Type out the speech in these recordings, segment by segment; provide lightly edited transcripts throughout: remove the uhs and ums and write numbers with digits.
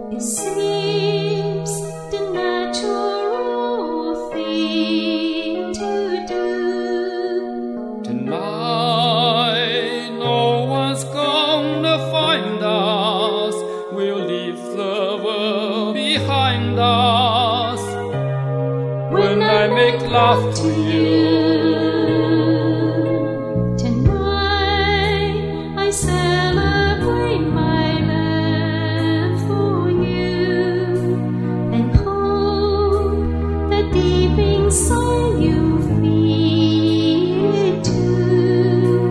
It seems the natural thing to do. Tonight, no one's gonna find us. We'll leave the world behind us. When I make love to you. Celebrate my love for you, and hope that deep inside you feel it too.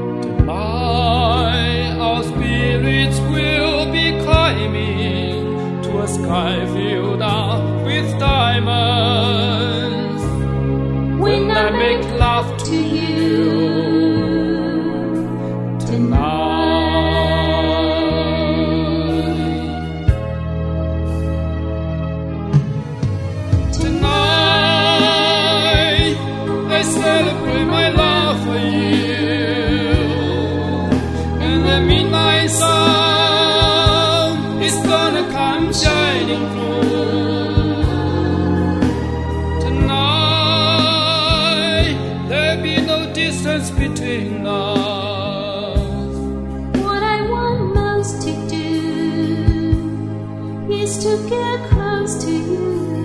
Tonight our spirits will be climbing to a sky filled up with diamonds. When I make love to you. Tonight, I celebrate my love for you, and the midnight sun is gonna come shining through. Tonight, there'll be no distance between us. What I want most to do is to get close to you.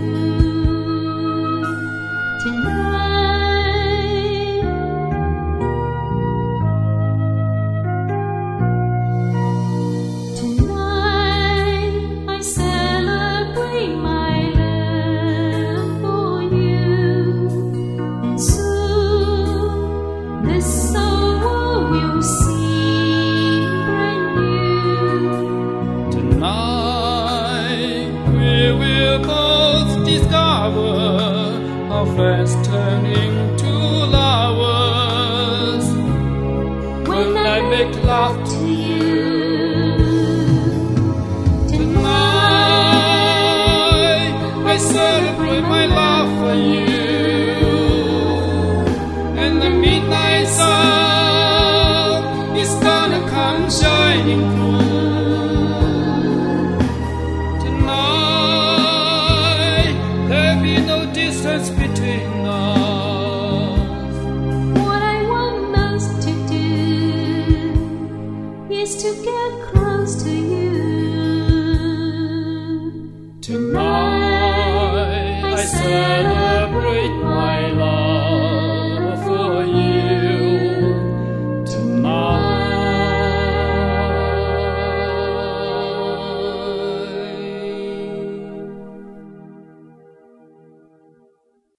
Discover our friends turning to lovers. When I make love to you. Tonight, I celebrate my love for you, and the midnight sun is gonna come shining through. Distance between us. What I want most to do is to get close to you. Tonight I celebrate my love.